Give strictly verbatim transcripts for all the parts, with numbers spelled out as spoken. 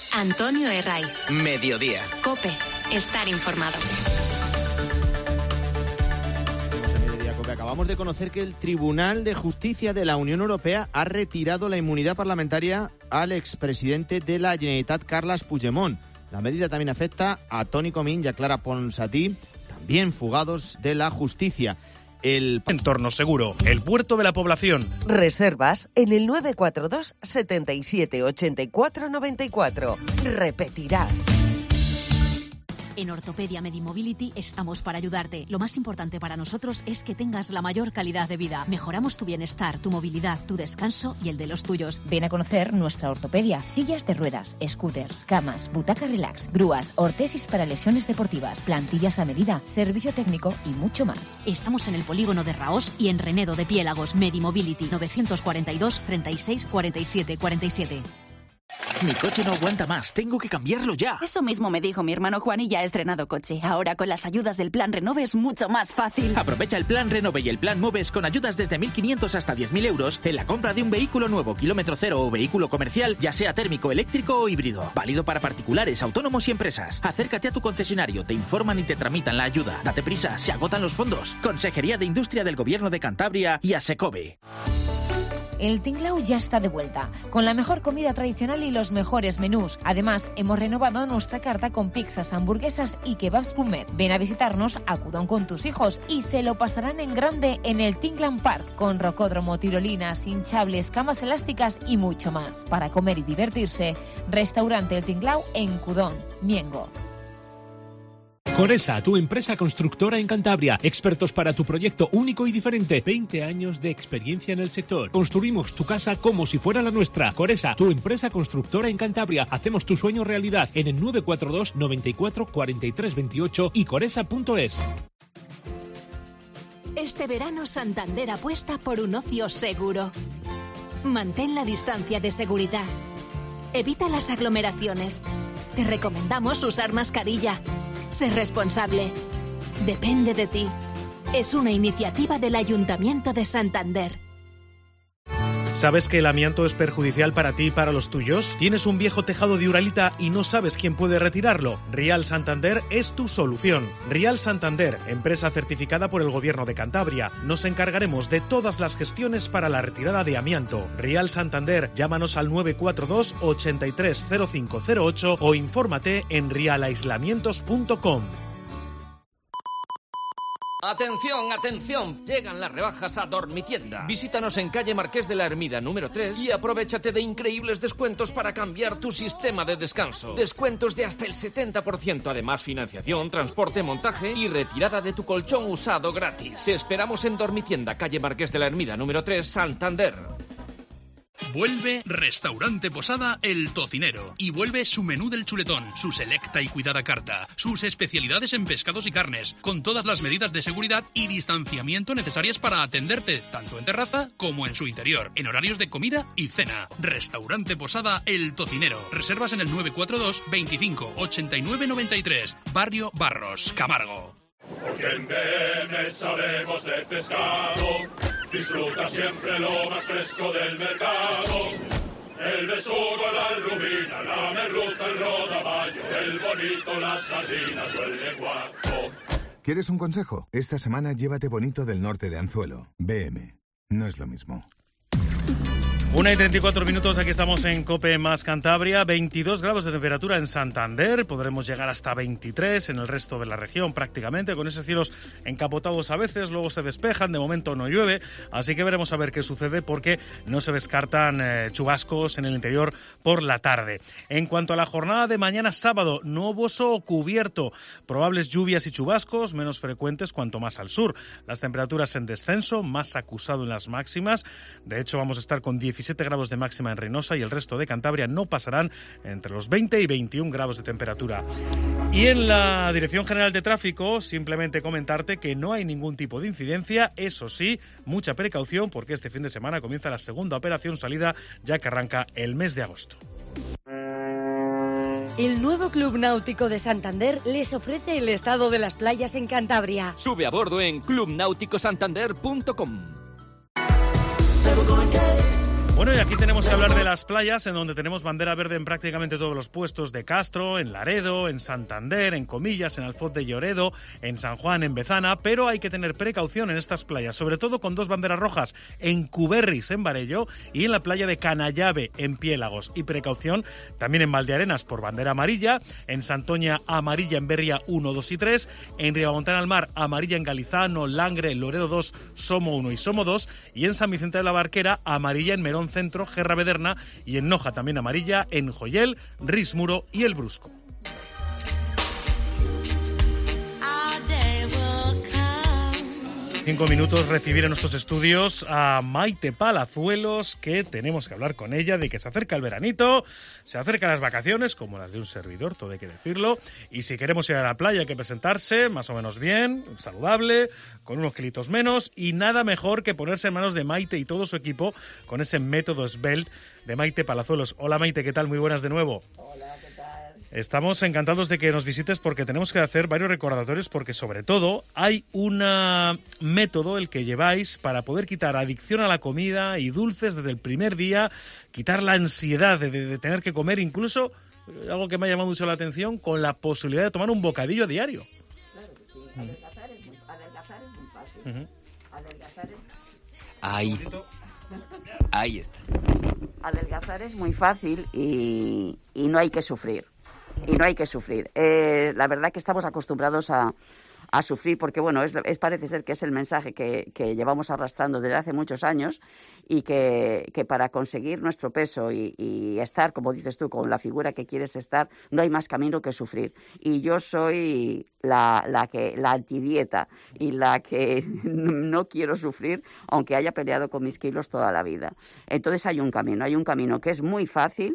Antonio Herray. Mediodía. COPE. Estar informado. Acabamos de conocer que el Tribunal de Justicia de la Unión Europea ha retirado la inmunidad parlamentaria al expresidente de la Generalitat, Carles Puigdemont. La medida también afecta a Toni Comín y a Clara Ponsatí, también fugados de la justicia. El entorno seguro, el puerto de la población. Reservas en el nueve cuatro dos, setenta y siete, ochenta y cuatro, noventa y cuatro. Repetirás. En Ortopedia Medimobility estamos para ayudarte. Lo más importante para nosotros es que tengas la mayor calidad de vida. Mejoramos tu bienestar, tu movilidad, tu descanso y el de los tuyos. Ven a conocer nuestra ortopedia. Sillas de ruedas, scooters, camas, butaca relax, grúas, ortesis para lesiones deportivas, plantillas a medida, servicio técnico y mucho más. Estamos en el polígono de Raós y en Renedo de Piélagos. Medimobility nueve cuatro dos, treinta y seis, cuarenta y siete, cuarenta y siete. Mi coche no aguanta más, tengo que cambiarlo ya. Eso mismo me dijo mi hermano Juan y ya ha estrenado coche. Ahora con las ayudas del Plan Renove es mucho más fácil. Aprovecha el Plan Renove y el Plan Moves con ayudas desde mil quinientos hasta diez mil euros en la compra de un vehículo nuevo, kilómetro cero o vehículo comercial, ya sea térmico, eléctrico o híbrido. Válido para particulares, autónomos y empresas. Acércate a tu concesionario, te informan y te tramitan la ayuda. Date prisa, se agotan los fondos. Consejería de Industria del Gobierno de Cantabria y ASECOBE. El Tinglao ya está de vuelta, con la mejor comida tradicional y los mejores menús. Además, hemos renovado nuestra carta con pizzas, hamburguesas y kebabs gourmet. Ven a visitarnos, acudón con tus hijos y se lo pasarán en grande en el Tinglan Park, con rocódromo, tirolinas, hinchables, camas elásticas y mucho más. Para comer y divertirse, Restaurante El Tinglao en Cudón, Miengo. Coresa, tu empresa constructora en Cantabria. Expertos para tu proyecto único y diferente. veinte años de experiencia en el sector. Construimos tu casa como si fuera la nuestra. Coresa, tu empresa constructora en Cantabria. Hacemos tu sueño realidad en el nueve cuatro dos, noventa y cuatro, cuarenta y tres veintiocho y coresa punto es. Este verano Santander apuesta por un ocio seguro. Mantén la distancia de seguridad. Evita las aglomeraciones. Te recomendamos usar mascarilla. Sé responsable. Depende de ti. Es una iniciativa del Ayuntamiento de Santander. ¿Sabes que el amianto es perjudicial para ti y para los tuyos? ¿Tienes un viejo tejado de Uralita y no sabes quién puede retirarlo? Rial Santander es tu solución. Rial Santander, empresa certificada por el Gobierno de Cantabria. Nos encargaremos de todas las gestiones para la retirada de amianto. Rial Santander, llámanos al nueve cuatro dos, ochenta y tres, cero cinco cero ocho o infórmate en rial aislamientos punto com. Atención, atención, llegan las rebajas a Dormitienda. Visítanos en calle Marqués de la Ermida número tres y aprovéchate de increíbles descuentos para cambiar tu sistema de descanso. Descuentos de hasta el setenta por ciento, además financiación, transporte, montaje y retirada de tu colchón usado gratis. Te esperamos en Dormitienda, calle Marqués de la Ermida número tres, Santander. Vuelve Restaurante Posada El Tocinero y vuelve su menú del chuletón, su selecta y cuidada carta, sus especialidades en pescados y carnes, con todas las medidas de seguridad y distanciamiento necesarias para atenderte, tanto en terraza como en su interior, en horarios de comida y cena. Restaurante Posada El Tocinero. Reservas en el nueve cuatro dos, veinticinco, ochenta y nueve, noventa y tres, Barrio Barros, Camargo. Porque en B M sabemos de pescado, disfruta siempre lo más fresco del mercado. El besugo, la lubina, la merluza, el rodaballo, el bonito, las sardinas o el lenguaco. ¿Quieres un consejo? Esta semana llévate bonito del norte de Anzuelo. B M. No es lo mismo. una y treinta y cuatro minutos, aquí estamos en COPE más Cantabria, veintidós grados de temperatura en Santander, podremos llegar hasta veintitrés en el resto de la región prácticamente, con esos cielos encapotados a veces, luego se despejan, de momento no llueve, así que veremos a ver qué sucede porque no se descartan eh, chubascos en el interior por la tarde. En cuanto a la jornada de mañana sábado, nuboso o cubierto, probables lluvias y chubascos, menos frecuentes cuanto más al sur, las temperaturas en descenso, más acusado en las máximas, de hecho vamos a estar con diecisiete grados de máxima en Reynosa y el resto de Cantabria no pasarán entre los veinte y veintiún grados de temperatura. Y en la Dirección General de Tráfico, simplemente comentarte que no hay ningún tipo de incidencia, eso sí, mucha precaución porque este fin de semana comienza la segunda operación salida ya que arranca el mes de agosto. El nuevo Club Náutico de Santander les ofrece el estado de las playas en Cantabria. Sube a bordo en club náutico santander punto com. Bueno, y aquí tenemos que hablar de las playas, en donde tenemos bandera verde en prácticamente todos los puestos de Castro, en Laredo, en Santander, en Comillas, en Alfoz de Lloredo, en San Juan, en Bezana, pero hay que tener precaución en estas playas, sobre todo con dos banderas rojas, en Cuberris, en Barello, y en la playa de Canallave, en Piélagos. Y precaución también en Valdearenas por bandera amarilla, en Santoña amarilla en Berria uno, dos y tres, en Ribamontana al Mar amarilla en Galizano, Langre, Loredo dos, Somo uno y Somo dos, y en San Vicente de la Barquera amarilla en Merón Centro, Gerra Bederna, y en Noja también amarilla en Joyel, Rismuro y El Brusco. Cinco minutos recibir en nuestros estudios a Maite Palazuelos, que tenemos que hablar con ella de que se acerca el veranito, se acercan las vacaciones, como las de un servidor, todo hay que decirlo, y si queremos ir a la playa hay que presentarse más o menos bien, saludable, con unos kilitos menos, y nada mejor que ponerse en manos de Maite y todo su equipo con ese método Svelte de Maite Palazuelos. Hola Maite, ¿qué tal? Muy buenas de nuevo. Hola, ¿qué tal? Estamos encantados de que nos visites porque tenemos que hacer varios recordatorios, porque sobre todo hay un método el que lleváis para poder quitar adicción a la comida y dulces desde el primer día, quitar la ansiedad de, de, de tener que comer, incluso algo que me ha llamado mucho la atención, con la posibilidad de tomar un bocadillo a diario. Claro que sí, adelgazar es muy, adelgazar es muy fácil. Uh-huh. Adelgazar es... Ahí. Ahí está. Adelgazar es muy fácil y, y no hay que sufrir. Y no hay que sufrir. Eh, la verdad que estamos acostumbrados a, a sufrir porque, bueno, es, es parece ser que es el mensaje que, que llevamos arrastrando desde hace muchos años y que, que para conseguir nuestro peso y, y estar, como dices tú, con la figura que quieres estar, no hay más camino que sufrir. Y yo soy la, la, que, la antidieta y la que no quiero sufrir, aunque haya peleado con mis kilos toda la vida. Entonces hay un camino, hay un camino que es muy fácil,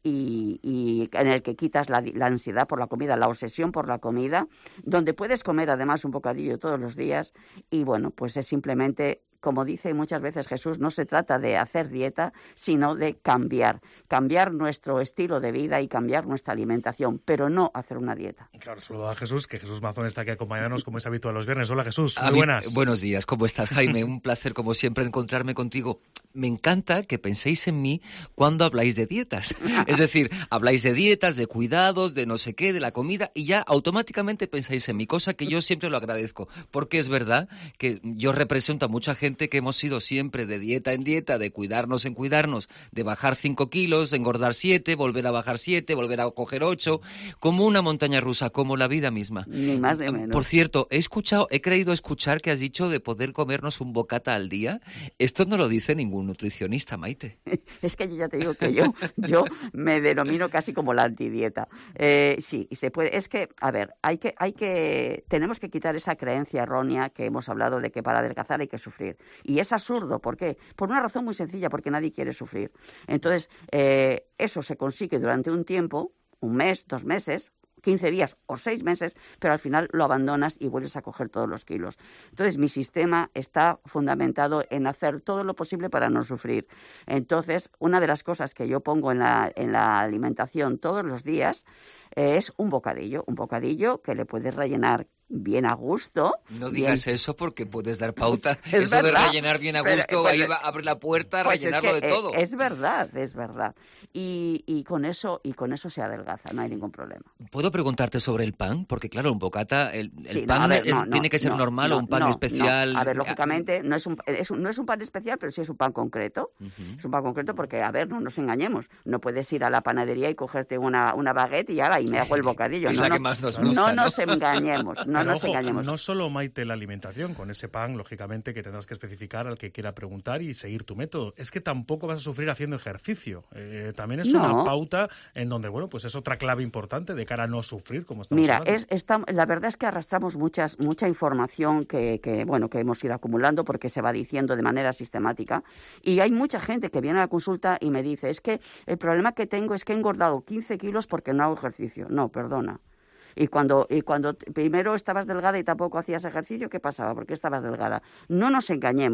Y, y en el que quitas la, la ansiedad por la comida, la obsesión por la comida, donde puedes comer además un bocadillo todos los días y bueno, pues es simplemente, como dice muchas veces Jesús, no se trata de hacer dieta, sino de cambiar, cambiar nuestro estilo de vida y cambiar nuestra alimentación, pero no hacer una dieta. Claro, saludo a Jesús, que Jesús Mazón está aquí acompañándonos como es habitual los viernes. Hola Jesús, muy mí, buenas. Buenos días, ¿cómo estás, Jaime? Un placer como siempre encontrarme contigo. Me encanta que penséis en mí cuando habláis de dietas. Es decir, habláis de dietas, de cuidados, de no sé qué, de la comida, y ya automáticamente pensáis en mí, cosa que yo siempre lo agradezco, porque es verdad que yo represento a mucha gente que hemos sido siempre de dieta en dieta, de cuidarnos en cuidarnos, de bajar cinco kilos, de engordar siete, volver a bajar siete, volver a coger ocho, como una montaña rusa, como la vida misma. Ni más ni menos. Por cierto, he escuchado, he creído escuchar que has dicho de poder comernos un bocata al día. Esto no lo dice ningún nutricionista, Maite. Es que yo ya te digo que yo, yo me denomino casi como la antidieta. Eh, sí, y se puede. Es que, a ver, hay que, hay que, tenemos que quitar esa creencia errónea que hemos hablado de que para adelgazar hay que sufrir. Y es absurdo. ¿Por qué? Por una razón muy sencilla, porque nadie quiere sufrir. Entonces, eh, eso se consigue durante un tiempo, un mes, dos meses, quince días o seis meses, pero al final lo abandonas y vuelves a coger todos los kilos. Entonces, mi sistema está fundamentado en hacer todo lo posible para no sufrir. Entonces, una de las cosas que yo pongo en la, en la alimentación todos los días eh, es un bocadillo, un bocadillo que le puedes rellenar bien a gusto. No digas bien. Eso porque puedes dar pauta. Es eso verdad, de rellenar bien a gusto, pero, pues, ahí va, abre la puerta a pues rellenarlo es que, de todo. Es, es verdad, es verdad. Y, y con eso y con eso se adelgaza, no hay ningún problema. ¿Puedo preguntarte sobre el pan? Porque claro, un bocata, el, el sí, pan no, ver, no, el, tiene que ser no, normal no, o un pan no, especial. No. A ver, lógicamente no es, un, es un, no es un pan especial, pero sí es un pan concreto. Uh-huh. Es un pan concreto porque, a ver, no nos engañemos. No puedes ir a la panadería y cogerte una, una baguette y ahora y me hago el bocadillo. Es no, la no, que más nos gusta, no, no nos engañemos, no pero nos ojo, engañemos. No solo, Maite, la alimentación, con ese pan, lógicamente, que tendrás que especificar al que quiera preguntar y seguir tu método. Es que tampoco vas a sufrir haciendo ejercicio. Eh, también es no. una pauta en donde, bueno, pues es otra clave importante de cara a no sufrir, como estamos Mira, hablando. es, está, la verdad es que arrastramos muchas, mucha información que, que, bueno, que hemos ido acumulando porque se va diciendo de manera sistemática. Y hay mucha gente que viene a la consulta y me dice, es que el problema que tengo es que he engordado quince kilos porque no hago ejercicio. No, perdona. Y cuando, y cuando primero estabas delgada y tampoco hacías ejercicio, ¿qué pasaba? ¿Por qué estabas delgada? No nos engañemos.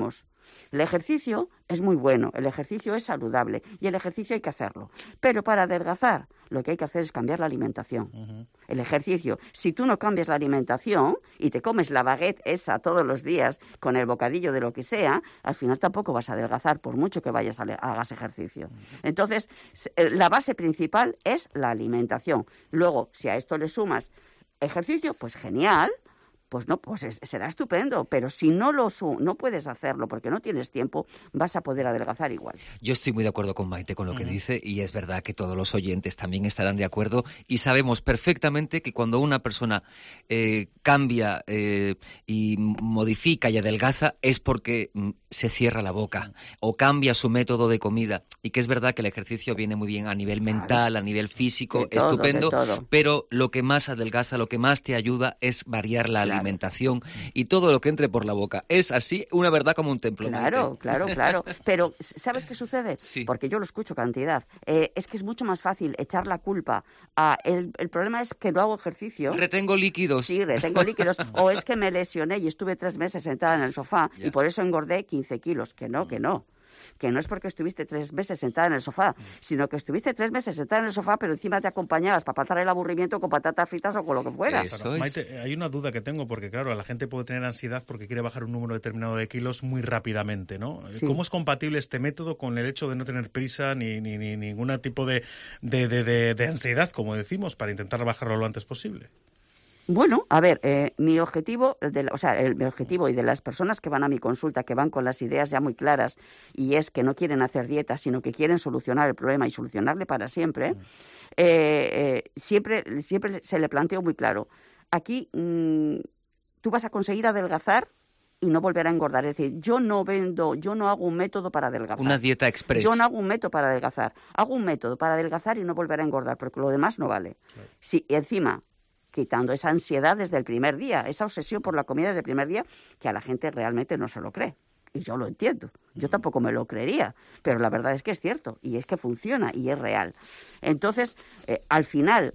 El ejercicio es muy bueno, el ejercicio es saludable y el ejercicio hay que hacerlo. Pero para adelgazar, lo que hay que hacer es cambiar la alimentación. Uh-huh. El ejercicio, si tú no cambias la alimentación y te comes la baguette esa todos los días con el bocadillo de lo que sea, al final tampoco vas a adelgazar por mucho que vayas a le- hagas ejercicio. Entonces, la base principal es la alimentación. Luego, si a esto le sumas ejercicio, pues genial. Pues no, pues es, será estupendo, pero si no lo su, no puedes hacerlo porque no tienes tiempo, vas a poder adelgazar igual. Yo estoy muy de acuerdo con Maite con lo que uh-huh. dice, y es verdad que todos los oyentes también estarán de acuerdo, y sabemos perfectamente que cuando una persona eh, cambia eh, y modifica y adelgaza es porque mm, se cierra la boca o cambia su método de comida, y que es verdad que el ejercicio viene muy bien a nivel mental, a nivel físico, de todo, estupendo, pero lo que más adelgaza, lo que más te ayuda es variar la alimentación. alimentación y todo lo que entre por la boca. Es así, una verdad como un templo. Claro, Maite. claro, claro. Pero, ¿sabes qué sucede? Sí. Porque yo lo escucho cantidad. Eh, es que es mucho más fácil echar la culpa a... El, el problema es que no hago ejercicio. Retengo líquidos. Sí, retengo líquidos. O es que me lesioné y estuve tres meses sentada en el sofá yeah. y por eso engordé quince kilos. Que no, que no. Que no es porque estuviste tres meses sentada en el sofá, sino que estuviste tres meses sentada en el sofá, pero encima te acompañabas para pasar el aburrimiento con patatas fritas o con lo que fuera. Eso es. Maite, hay una duda que tengo, porque claro, la gente puede tener ansiedad porque quiere bajar un número determinado de kilos muy rápidamente, ¿no? Sí. ¿Cómo es compatible este método con el hecho de no tener prisa ni, ni, ni ningún tipo de, de, de, de, de ansiedad, como decimos, para intentar bajarlo lo antes posible? Bueno, a ver, eh, mi objetivo, de la, o sea, el, mi objetivo y de las personas que van a mi consulta, que van con las ideas ya muy claras, y es que no quieren hacer dieta, sino que quieren solucionar el problema y solucionarle para siempre, eh, eh, siempre, siempre se le planteo muy claro. Aquí mmm, tú vas a conseguir adelgazar y no volver a engordar. Es decir, yo no vendo, yo no hago un método para adelgazar. Una dieta express. Yo no hago un método para adelgazar. Hago un método para adelgazar y no volver a engordar, porque lo demás no vale. Claro. Sí, y encima... quitando esa ansiedad desde el primer día, esa obsesión por la comida desde el primer día, que a la gente realmente no se lo cree. Y yo lo entiendo. Yo tampoco me lo creería, pero la verdad es que es cierto, y es que funciona, y es real. Entonces, eh, al final,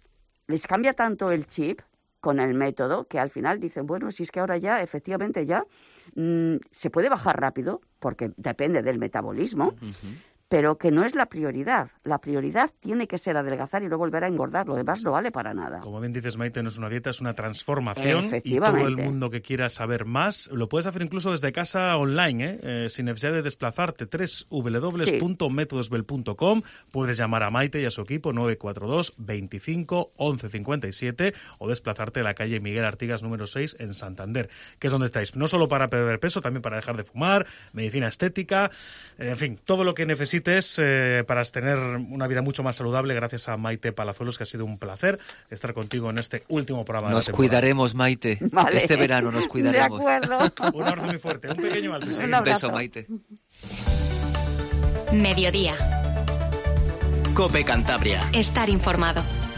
les cambia tanto el chip con el método, que al final dicen, bueno, si es que ahora ya, efectivamente ya, mmm, se puede bajar rápido, porque depende del metabolismo, uh-huh. pero que no es la prioridad. La prioridad tiene que ser adelgazar y no volver a engordar. Lo demás no vale para nada. Como bien dices, Maite, no es una dieta, es una transformación. Y todo el mundo que quiera saber más, lo puedes hacer incluso desde casa online, ¿eh? Eh, sin necesidad de desplazarte. doble u doble u doble u punto métodosbel punto com. Puedes llamar a Maite y a su equipo nueve cuatro dos, veinticinco, once cincuenta y siete o desplazarte a la calle Miguel Artigas número seis en Santander, que es donde estáis. No solo para perder peso, también para dejar de fumar, medicina estética, en fin, todo lo que necesites Eh, para tener una vida mucho más saludable. Gracias a Maite Palazuelos, que ha sido un placer estar contigo en este último programa nos de la temporada. Cuidaremos, Maite. Vale. Este verano nos cuidaremos. De acuerdo. Un abrazo muy fuerte, un pequeño alto. Un, un beso, Maite. Mediodía. COPE Cantabria. Estar informado.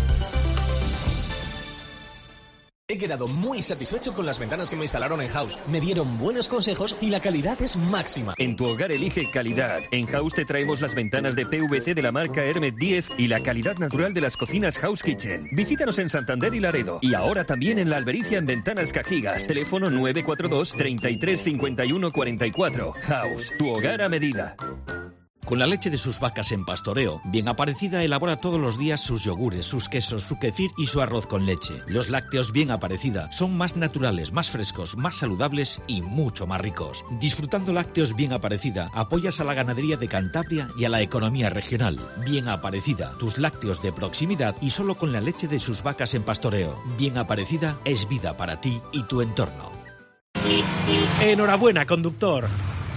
He quedado muy satisfecho con las ventanas que me instalaron en House. Me dieron buenos consejos y la calidad es máxima. En tu hogar elige calidad. En House te traemos las ventanas de P V C de la marca Hermet diez y la calidad natural de las cocinas House Kitchen. Visítanos en Santander y Laredo. Y ahora también en La Albericia en Ventanas Cajigas. Teléfono nueve cuatro dos, treinta y tres, cincuenta y uno, cuarenta y cuatro. House, tu hogar a medida. Con la leche de sus vacas en pastoreo, Bien Aparecida elabora todos los días sus yogures, sus quesos, su kefir y su arroz con leche. Los lácteos Bien Aparecida son más naturales, más frescos, más saludables y mucho más ricos. Disfrutando lácteos Bien Aparecida, apoyas a la ganadería de Cantabria y a la economía regional. Bien Aparecida, tus lácteos de proximidad y solo con la leche de sus vacas en pastoreo. Bien Aparecida es vida para ti y tu entorno. Enhorabuena, conductor.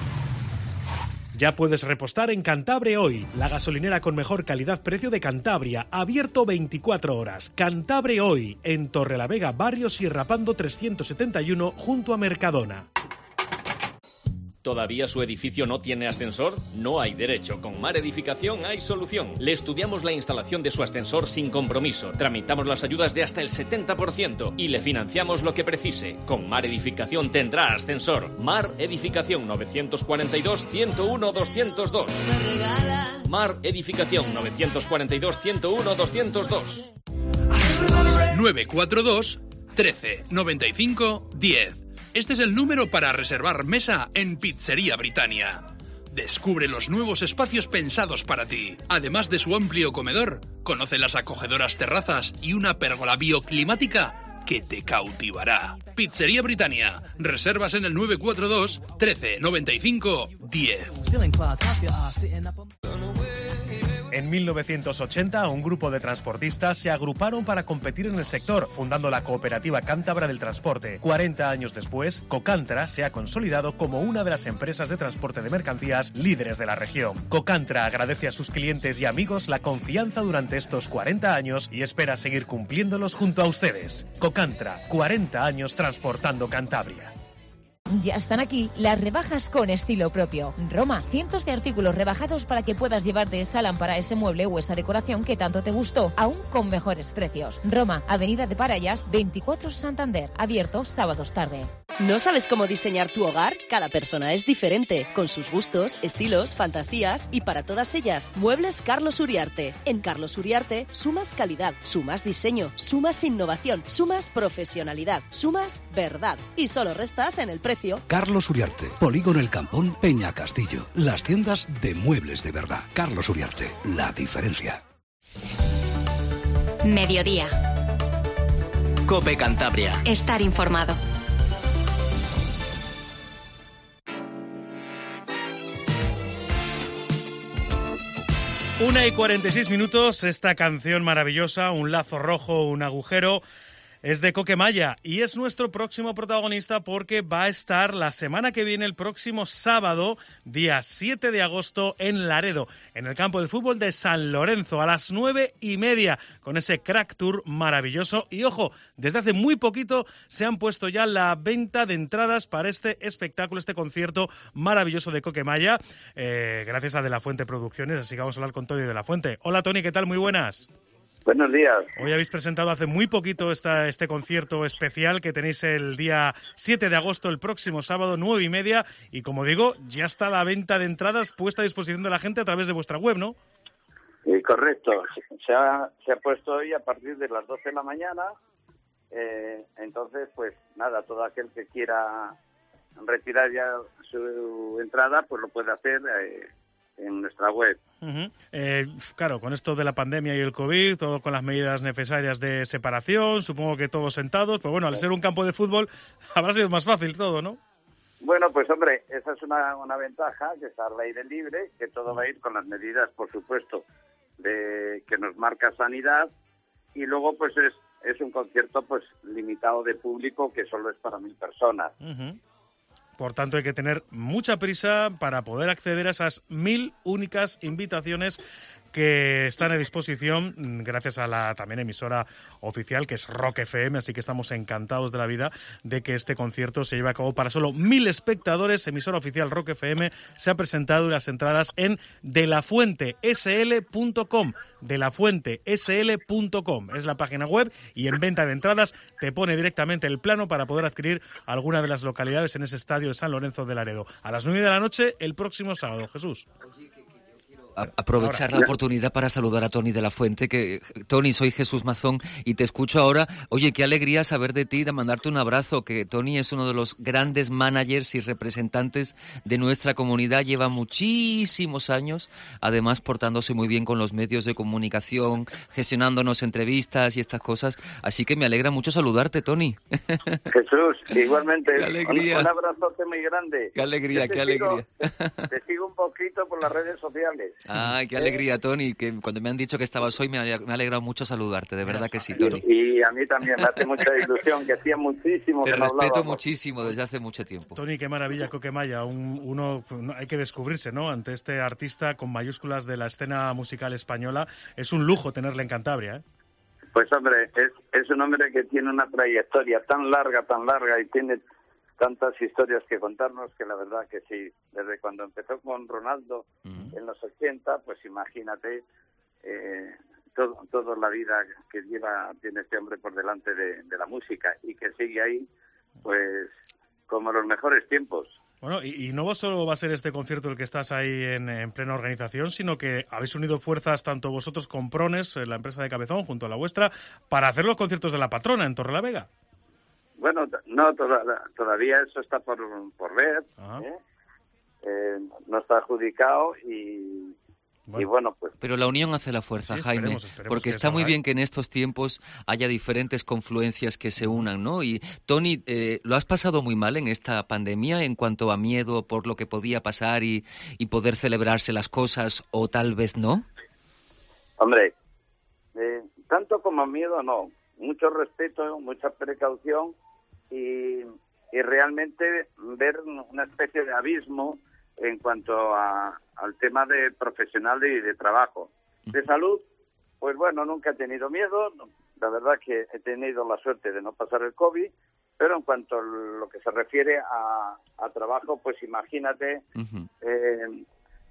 Ya puedes repostar en Cantabria Hoy, la gasolinera con mejor calidad-precio de Cantabria, abierto veinticuatro horas. Cantabria Hoy, en Torrelavega, barrio Sierra Pando trescientos setenta y uno, junto a Mercadona. ¿Todavía su edificio no tiene ascensor? No hay derecho. Con Mar Edificación hay solución. Le estudiamos la instalación de su ascensor sin compromiso. Tramitamos las ayudas de hasta el setenta por ciento y le financiamos lo que precise. Con Mar Edificación tendrá ascensor. Mar Edificación nueve cuatro dos, ciento uno, doscientos dos. Mar Edificación nueve cuatro dos, ciento uno, doscientos dos. nueve cuatro dos, trece, noventa y cinco, diez. Este es el número para reservar mesa en Pizzería Britannia. Descubre los nuevos espacios pensados para ti. Además de su amplio comedor, conoce las acogedoras terrazas y una pérgola bioclimática que te cautivará. Pizzería Britannia. Reservas en el nueve cuatro dos, trece, noventa y cinco, diez. En mil novecientos ochenta, un grupo de transportistas se agruparon para competir en el sector, fundando la Cooperativa Cántabra del Transporte. cuarenta años después, Cocantra se ha consolidado como una de las empresas de transporte de mercancías líderes de la región. Cocantra agradece a sus clientes y amigos la confianza durante estos cuarenta años y espera seguir cumpliéndolos junto a ustedes. Cocantra, cuarenta años transportando Cantabria. Ya están aquí las rebajas con estilo propio. Roma, cientos de artículos rebajados para que puedas llevarte esa lámpara, ese mueble o esa decoración que tanto te gustó, aún con mejores precios. Roma, Avenida de Parayas, veinticuatro Santander, abierto sábados tarde. ¿No sabes cómo diseñar tu hogar? Cada persona es diferente, con sus gustos, estilos, fantasías y para todas ellas, Muebles Carlos Uriarte. En Carlos Uriarte sumas calidad, sumas diseño, sumas innovación, sumas profesionalidad, sumas verdad y solo restas en el precio. Carlos Uriarte, Polígono El Campón, Peña Castillo. Las tiendas de muebles de verdad. Carlos Uriarte, la diferencia. Mediodía. COPE Cantabria. Estar informado. Una y cuarenta y seis minutos, esta canción maravillosa, Un lazo rojo, un agujero, es de Coquemaya y es nuestro próximo protagonista porque va a estar la semana que viene, el próximo sábado, día siete de agosto, en Laredo, en el campo de fútbol de San Lorenzo, a las nueve y media, con ese Crack Tour maravilloso. Y ojo, desde hace muy poquito se han puesto ya la venta de entradas para este espectáculo, este concierto maravilloso de Coquemaya, eh, gracias a De La Fuente Producciones, así que vamos a hablar con Tony de La Fuente. Hola Tony, ¿qué tal? Muy buenas. Buenos días. Hoy habéis presentado hace muy poquito esta, este concierto especial que tenéis el día siete de agosto, el próximo sábado, nueve y media. Y como digo, ya está la venta de entradas puesta a disposición de la gente a través de vuestra web, ¿no? Eh, correcto. Se ha, se ha puesto hoy a partir de las doce de la mañana. Eh, entonces, pues nada, todo aquel que quiera retirar ya su entrada, pues lo puede hacer eh, en nuestra web. Uh-huh. Eh, claro, con esto de la pandemia y el COVID, todo con las medidas necesarias de separación, supongo que todos sentados, pero bueno, al ser un campo de fútbol habrá sido más fácil todo, ¿no? Bueno, pues hombre, esa es una, una ventaja, que está al aire libre, que todo va a ir con las medidas, por supuesto, de que nos marca Sanidad, y luego pues es, es un concierto pues limitado de público que solo es para mil personas. Uh-huh. Por tanto, hay que tener mucha prisa para poder acceder a esas mil únicas invitaciones que están a disposición gracias a la también emisora oficial, que es Rock F M, así que estamos encantados de la vida de que este concierto se lleve a cabo para solo mil espectadores. Emisora oficial Rock F M se ha presentado y las entradas en de la fuente s l punto com, de la fuente s l punto com es la página web, y en venta de entradas te pone directamente el plano para poder adquirir alguna de las localidades en ese estadio de San Lorenzo de Laredo. A las nueve de la noche el próximo sábado, Jesús. Aprovechar Ahora. la oportunidad para saludar a Tony de la Fuente, que Tony, soy Jesús Mazón y te escucho ahora. Oye, qué alegría saber de ti, de mandarte un abrazo, que Tony es uno de los grandes managers y representantes de nuestra comunidad, lleva muchísimos años, además portándose muy bien con los medios de comunicación, gestionándonos entrevistas y estas cosas, así que me alegra mucho saludarte, Tony. Jesús, igualmente, Qué alegría. un, un abrazote muy grande. Qué alegría, Yo te qué sigo- alegría. Te sigo un poquito por las redes sociales. Ay, qué alegría, Tony, que cuando me han dicho que estabas hoy me ha me ha alegrado mucho saludarte, de verdad que sí, Tony. Y a mí también me hace mucha ilusión, que hacía muchísimo Te que no respeto hablábamos. muchísimo desde hace mucho tiempo. Tony, qué maravilla, Coquemaya. Un, uno, no, hay que descubrirse, ¿no? Ante este artista con mayúsculas de la escena musical española. Es un lujo tenerle en Cantabria, ¿eh? Pues hombre, es, es un hombre que tiene una trayectoria tan larga, tan larga, y tiene tantas historias que contarnos, que la verdad que sí, desde cuando empezó con Ronaldo uh-huh. en los ochenta, pues imagínate eh, todo, toda la vida que lleva tiene este hombre por delante de, de la música, y que sigue ahí, pues como los mejores tiempos. Bueno, y, y no solo va a ser este concierto el que estás ahí en, en plena organización, sino que habéis unido fuerzas tanto vosotros con Prones, la empresa de Cabezón, junto a la vuestra, para hacer los conciertos de la patrona en Torrelavega. Bueno, no, toda, todavía eso está por, por ver, ¿eh? Eh, no está adjudicado y... Bueno. Y bueno, pues... Pero la unión hace la fuerza, sí, Jaime, esperemos, esperemos porque está muy bien que en estos tiempos haya diferentes confluencias que se unan, ¿no? Y Tony, eh, ¿lo has pasado muy mal en esta pandemia en cuanto a miedo por lo que podía pasar y, y poder celebrarse las cosas o tal vez no? Hombre, eh, tanto como miedo no, mucho respeto, mucha precaución y, y realmente ver una especie de abismo en cuanto a, al tema de profesional y de trabajo. De salud, pues bueno, nunca he tenido miedo, la verdad que he tenido la suerte de no pasar el COVID, pero en cuanto a lo que se refiere a, a trabajo, pues imagínate uh-huh. eh,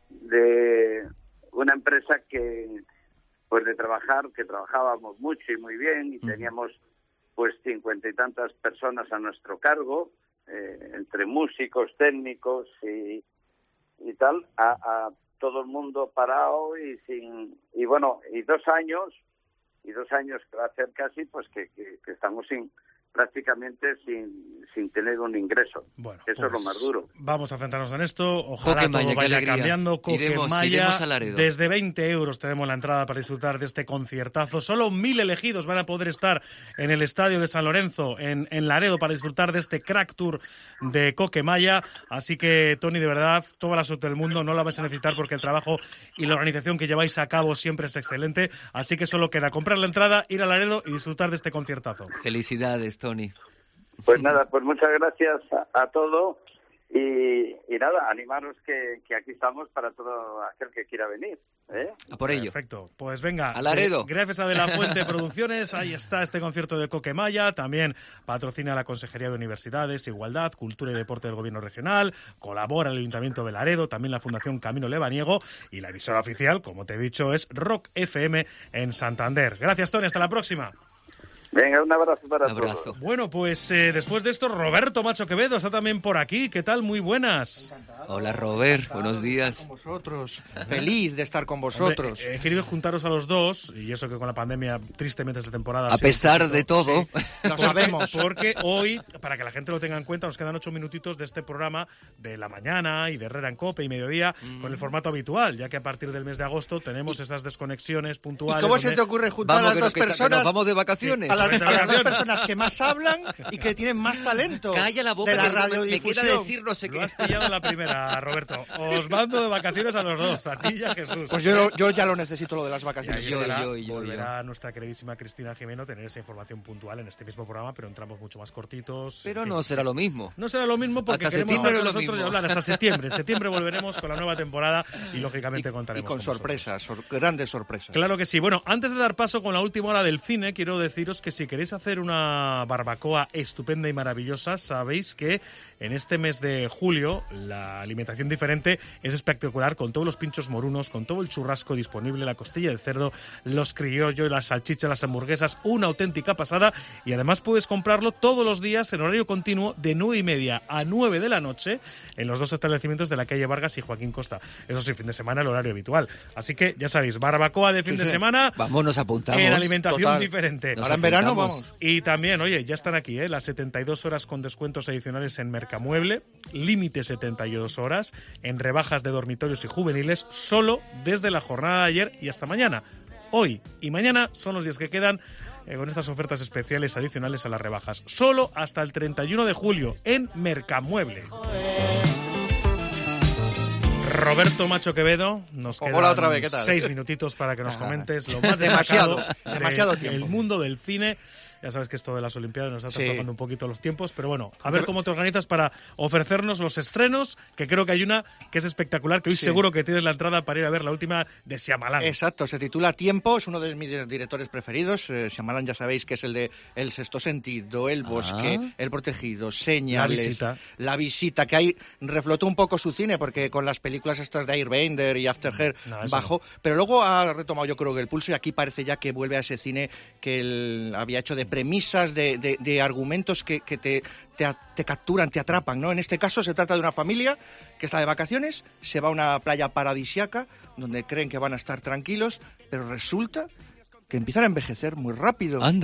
de una empresa que, pues de trabajar, que trabajábamos mucho y muy bien y uh-huh. teníamos pues cincuenta y tantas personas a nuestro cargo, eh, entre músicos, técnicos y y tal, a, a todo el mundo parado y sin y bueno, y dos años, y dos años que va a hacer casi, pues que, que, que estamos sin prácticamente sin, sin tener un ingreso. Bueno, eso pues es lo más duro. Vamos a enfrentarnos en esto. Ojalá todo vaya cambiando. Coquemaya, desde veinte euros tenemos la entrada para disfrutar de este conciertazo. Solo mil elegidos van a poder estar en el estadio de San Lorenzo, en, en Laredo, para disfrutar de este Crack Tour de Coquemaya. Así que, Tony, de verdad, toda la suerte del mundo. No la vais a necesitar porque el trabajo y la organización que lleváis a cabo siempre es excelente. Así que solo queda comprar la entrada, ir a Laredo y disfrutar de este conciertazo. Felicidades, Tony. Pues nada, pues muchas gracias a, a todos y, y nada, animaros que, que aquí estamos para todo aquel que quiera venir, ¿eh? A por ello. Perfecto, pues venga, a Laredo. Eh, gracias a De La Fuente Producciones, ahí está este concierto de Coquemaya, también patrocina la Consejería de Universidades, Igualdad, Cultura y Deporte del Gobierno Regional, colabora el Ayuntamiento de Laredo, también la Fundación Camino Lebaniego y la emisora oficial, como te he dicho, es Rock F M en Santander. Gracias, Tony, hasta la próxima. Venga, un abrazo para abrazo. todos. Bueno, pues eh, después de esto, Roberto Macho Quevedo está también por aquí. ¿Qué tal? Muy buenas. Hola, Robert. Buenos días. Con vosotros. Feliz de estar con vosotros. Hombre, he querido juntaros a los dos, y eso que con la pandemia, tristemente, esta temporada... A pesar de todo. Sí, lo sabemos. Porque hoy, para que la gente lo tenga en cuenta, nos quedan ocho minutitos de este programa de la mañana y de Herrera en Cope y mediodía, mm. con el formato habitual, ya que a partir del mes de agosto tenemos esas desconexiones puntuales. ¿Y cómo donde... se te ocurre juntar vamos, a las dos que personas? Que vamos de vacaciones. Sí, a, las, a las dos personas que más hablan y que tienen más talento. Calla la boca, de la que radiodifusión. me queda decir no sé qué. Lo has pillado en la primera, Roberto. Os mando de vacaciones a los dos, a ti y a Jesús. Pues yo, yo ya lo necesito, lo de las vacaciones. Y yo, volverá, yo, yo, volverá yo. nuestra queridísima Cristina Jimeno tener esa información puntual en este mismo programa, pero entramos mucho más cortitos. Pero en no fin, será lo mismo. No será lo mismo porque hasta queremos hablar lo nosotros mismo. y hablar hasta septiembre. En septiembre volveremos con la nueva temporada y, lógicamente, y, contaremos Y con, con sorpresas, sor, grandes sorpresas. Claro que sí. Bueno, antes de dar paso con la última hora del cine, quiero deciros que si queréis hacer una barbacoa estupenda y maravillosa, sabéis que en este mes de julio la alimentación diferente es espectacular, con todos los pinchos morunos, con todo el churrasco disponible, la costilla de cerdo, los criollos, las salchichas, las hamburguesas, una auténtica pasada. Y además puedes comprarlo todos los días en horario continuo de nueve y media a nueve de la noche en los dos establecimientos de la calle Vargas y Joaquín Costa. Eso sí, fin de semana, el horario habitual. Así que ya sabéis, barbacoa de fin sí, de sí. semana. Vamos, nos apuntamos. En alimentación Total. diferente. Nos Ahora en verano vamos. Y también, oye, ya están aquí, ¿eh? Las setenta y dos horas con descuentos adicionales en Mercamueble, límite setenta y dos horas, en rebajas de dormitorios y juveniles, solo desde la jornada de ayer y hasta mañana. Hoy y mañana son los días que quedan eh, con estas ofertas especiales adicionales a las rebajas. Solo hasta el treinta y uno de julio en Mercamueble. Roberto Macho Quevedo, nos quedan Hola otra vez, ¿qué tal? seis minutitos para que nos comentes lo más demasiado, destacado demasiado del tiempo. mundo del cine. Ya sabes que esto de las Olimpiadas nos está Sí. trastocando un poquito los tiempos, pero bueno, a ver cómo te organizas para ofrecernos los estrenos, que creo que hay una que es espectacular, que hoy Sí. seguro que tienes la entrada para ir a ver la última de Shyamalan. Exacto, se titula Tiempo, es uno de mis directores preferidos. Eh, Shyamalan ya sabéis que es el de El Sexto Sentido, El Bosque, Ah. El Protegido, Señales, La Visita. La Visita, que ahí reflotó un poco su cine porque con las películas estas de Airbender y After Her No, eso bajó, pero luego ha retomado yo creo que el pulso y aquí parece ya que vuelve a ese cine que él había hecho de premisas, de, de, de argumentos que, que te, te, te capturan, te atrapan, ¿no? En este caso se trata de una familia que está de vacaciones, se va a una playa paradisiaca donde creen que van a estar tranquilos, pero resulta que empiezan a envejecer muy rápido. Anda.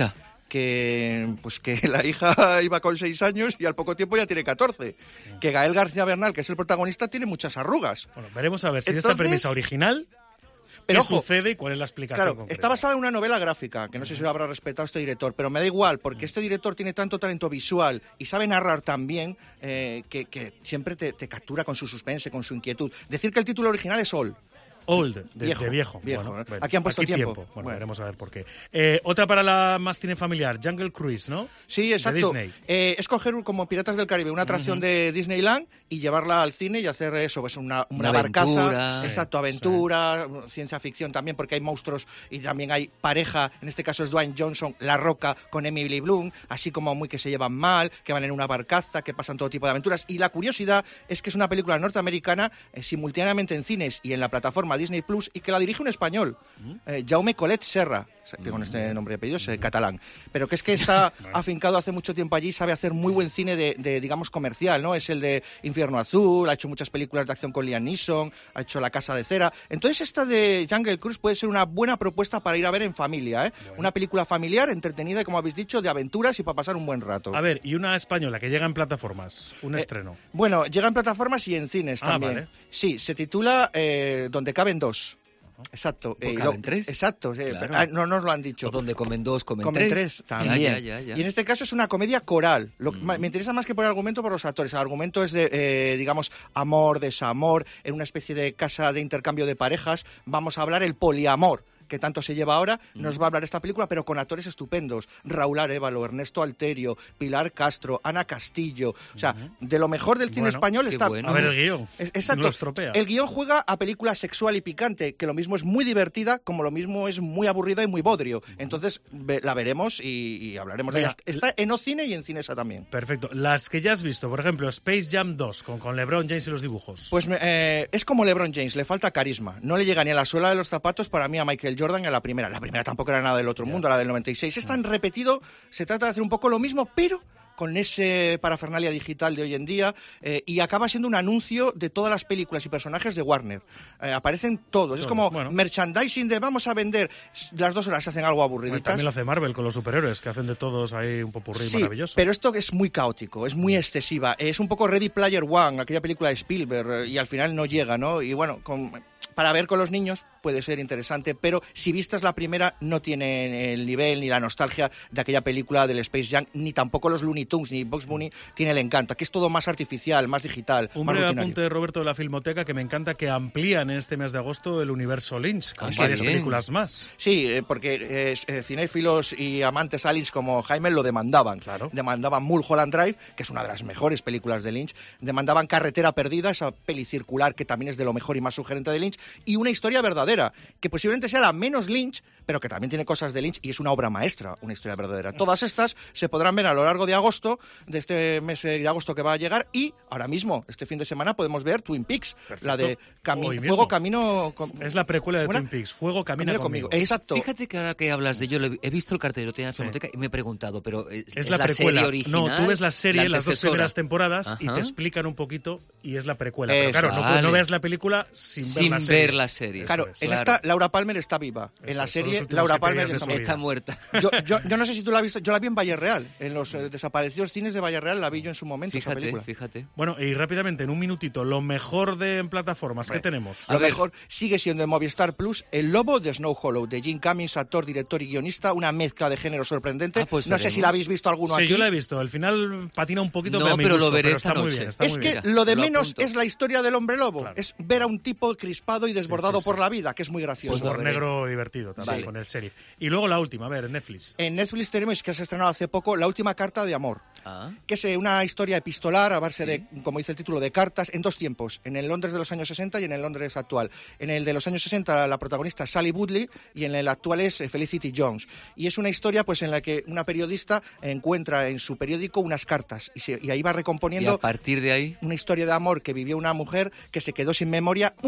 que pues que la hija iba con seis años y al poco tiempo ya tiene catorce. Que Gael García Bernal, que es el protagonista, tiene muchas arrugas. Bueno, veremos a ver si Entonces, esta premisa original, pero qué ojo, sucede y cuál es la explicación claro, concreta. está basada en una novela gráfica, que no sé si lo habrá respetado este director, pero me da igual, porque este director tiene tanto talento visual y sabe narrar tan bien eh, que, que siempre te, te captura con su suspense, con su inquietud. Decir que el título original es All. Old, de viejo. De viejo. viejo Bueno, ¿eh? bueno, aquí han puesto aquí tiempo. Bueno, Bueno. veremos a ver por qué. Eh, otra para la más cine familiar, Jungle Cruise, ¿no? Sí, exacto. De Disney. Eh, es coger como Piratas del Caribe una atracción Ujú. de Disneyland y llevarla al cine y hacer eso, pues una, una, Una barcaza. aventura. Exacto, aventura, ciencia ficción también, porque hay monstruos y también hay pareja, en este caso es Dwayne Johnson, La Roca con Emily Blunt, así como muy que se llevan mal, que van en una barcaza, que pasan todo tipo de aventuras. Y la curiosidad es que es una película norteamericana eh, simultáneamente en cines y en la plataforma Disney Plus y que la dirige un español, eh, Jaume Collet Serra, que con este nombre y apellido es eh, catalán, pero que es que está afincado hace mucho tiempo allí, sabe hacer muy buen cine de, de, digamos, comercial, ¿no? Es el de Infierno Azul, ha hecho muchas películas de acción con Liam Neeson, ha hecho La Casa de Cera. Entonces esta de Jungle Cruise puede ser una buena propuesta para ir a ver en familia, ¿eh? Una película familiar, entretenida y, como habéis dicho, de aventuras y para pasar un buen rato. A ver, y una española que llega en plataformas, un Eh, estreno. Bueno, llega en plataformas y en cines Ah, también. vale. Sí, se titula eh, Donde caben dos. Exacto. ¿Pues eh, caben lo- tres? Exacto. eh, Claro. ah, no nos lo han dicho. O donde comen dos, comen, Comen tres. tres también. Ya, ya, ya, ya. Y en este caso es una comedia coral. Lo, Mm. ma- Me interesa más que por el argumento, por los actores. El argumento es de, eh, digamos, amor, desamor, en una especie de casa de intercambio de parejas. Vamos a hablar el poliamor, que tanto se lleva ahora, nos va a hablar esta película, pero con actores estupendos. Raúl Arévalo, Ernesto Alterio, Pilar Castro, Ana Castillo. O sea, de lo mejor del cine Bueno, español qué está... bueno. A ver el guión. Es- Exacto. Lo estropea. El guión juega a película sexual y picante, que lo mismo es muy divertida, como lo mismo es muy aburrida y muy bodrio. Entonces ve- la veremos y, y hablaremos de Venga, ella. Está en Ocine y en Cinesa también. Perfecto. Las que ya has visto, por ejemplo, Space Jam dos, con, con LeBron James y los dibujos. Pues me- eh, es como LeBron James, le falta carisma. No le llega ni a la suela de los zapatos para mí a Michael Jordan y a la primera. La primera tampoco era nada del otro mundo, la del noventa y seis. Es tan repetido, se trata de hacer un poco lo mismo, pero con ese parafernalia digital de hoy en día, eh, y acaba siendo un anuncio de todas las películas y personajes de Warner. Eh, aparecen todos. Es Todos, como bueno. merchandising de vamos a vender. Las dos horas se hacen algo Bueno, aburriditas. también lo hace Marvel con los superhéroes, que hacen de todos ahí un popurrí Sí, maravilloso. pero esto es muy caótico, es muy excesiva. Es un poco Ready Player One, aquella película de Spielberg, eh, y al final no llega, ¿no? Y bueno, con- para ver con los niños puede ser interesante, pero si vistas la primera no tiene el nivel ni la nostalgia de aquella película del Space Jam, ni tampoco los Looney Tunes ni Bugs Bunny tiene el encanto. Aquí es todo más artificial, más digital, Un más breve rutinario. apunte de Roberto de la Filmoteca, que me encanta que amplían en este mes de agosto el universo Lynch, con Ah, qué varias bien. películas más. Sí, eh, porque eh, eh, cinéfilos y amantes aliens como Jaime lo demandaban. Claro. Demandaban Mulholland Drive, que es una de las mejores películas de Lynch. Demandaban Carretera Perdida, esa peli circular que también es de lo mejor y más sugerente de Lynch. Y una historia verdadera, que posiblemente sea la menos Lynch, pero que también tiene cosas de Lynch y es una obra maestra, una historia verdadera. Todas estas se podrán ver a lo largo de agosto, de este mes de agosto que va a llegar, y ahora mismo, este fin de semana, podemos ver Twin Peaks, la de Cami- Hoy Fuego mismo. Camino... con- Es la precuela de ¿Cómo era? Twin Peaks, Fuego camina, Camina conmigo. conmigo. Es- Exacto. Fíjate que ahora que hablas de ello, lo he- he visto el cartel, lo tenía en la Sí. filmoteca y me he preguntado, pero ¿es, Es, es la, precuela. serie original? No, tú ves la serie, la las dos antecesora? primeras temporadas, y Ajá. te explican un poquito, y es la precuela. Pero Eso. claro, no, Vale. no veas la película sin, Sin ver la serie. ver la serie. Eso Claro, es. en claro. esta Laura Palmer está viva. Eso en la es, son los serie últimos Laura siete Palmer días de está su muerta. vida. Está muerta. Yo, yo, yo no sé si tú la has visto, yo la vi en Valle Real, en los eh, desaparecidos cines de Valle Real, la vi yo en su momento, esa Fíjate, película. fíjate. Bueno, y rápidamente, en un minutito, lo mejor de en plataformas, ¿qué tenemos? Lo A ver. mejor sigue siendo en Movistar Plus El Lobo de Snow Hollow, de Jim Cummings, actor, director y guionista, una mezcla de género sorprendente. Ah, pues no sé veremos. si la habéis visto alguno Sí, aquí. yo la he visto. Al final patina un poquito, No, pero, a mi pero lo gusto, veré pero esta está muy noche. bien, está Es muy que bien. lo de Lo menos apunto. es la historia del hombre lobo. Claro. Es ver a un tipo crispado y desbordado sí, sí. por la vida, que es muy gracioso. Humor lo veré. negro divertido también, Vale. con el sheriff. Y luego la última, a ver, en Netflix. En Netflix tenemos, que se ha estrenado hace poco, La última carta de amor. Ah, Que es eh, una historia epistolar a base de, como dice el título, de cartas en dos tiempos, en el Londres de los años sesenta y en el Londres actual. En el de los años sesenta la protagonista es Sally Woodley y en el actual es eh, Felicity Jones. Y es una historia pues en la que una periodista encuentra en su periódico unas cartas y, se- y ahí va y recomponiendo a partir de ahí... una historia de amor que vivió una mujer que se quedó sin memoria, un poco la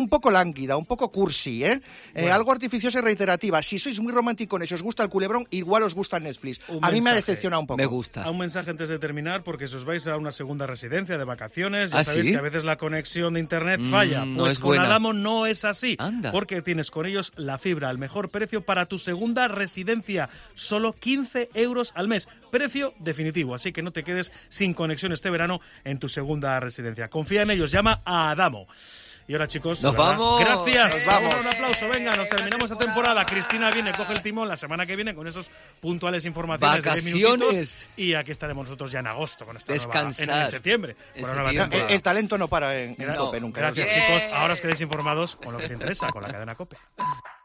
lánguida, un poco cursi, ¿eh? eh Bueno. algo artificiosa y reiterativa. Si sois muy románticos y os gusta el culebrón, igual os gusta Netflix. Un a mí me ha mensaje. decepcionado un poco. Me gusta. A un mensaje antes de terminar, porque si os vais a una segunda residencia de vacaciones, ya ¿Ah, sabéis sí? que a veces la conexión de internet Mm, falla. no Pues es con buena. Adamo no es así. Anda. Porque tienes con ellos la fibra al mejor precio para tu segunda residencia. Solo quince euros al mes. Precio definitivo. Así que no te quedes sin conexión este verano en tu segunda residencia. Confía en ellos. Llama a Adamo. Y ahora, chicos, ¡Nos de verdad, vamos! Gracias. ¡Nos vamos! Un aplauso. Venga, nos terminamos esta temporada. Cristina viene, coge el timón la semana que viene con esos puntuales informaciones de diez ¡Vacaciones! minutitos. Y aquí estaremos nosotros ya en agosto con esta Descansar. nueva... En, en septiembre. En con la nueva septiembre. El, temporada. el talento no para en, en No. COPE nunca. Gracias, Bien. chicos. Ahora os quedéis informados con lo que te interesa, con la cadena COPE.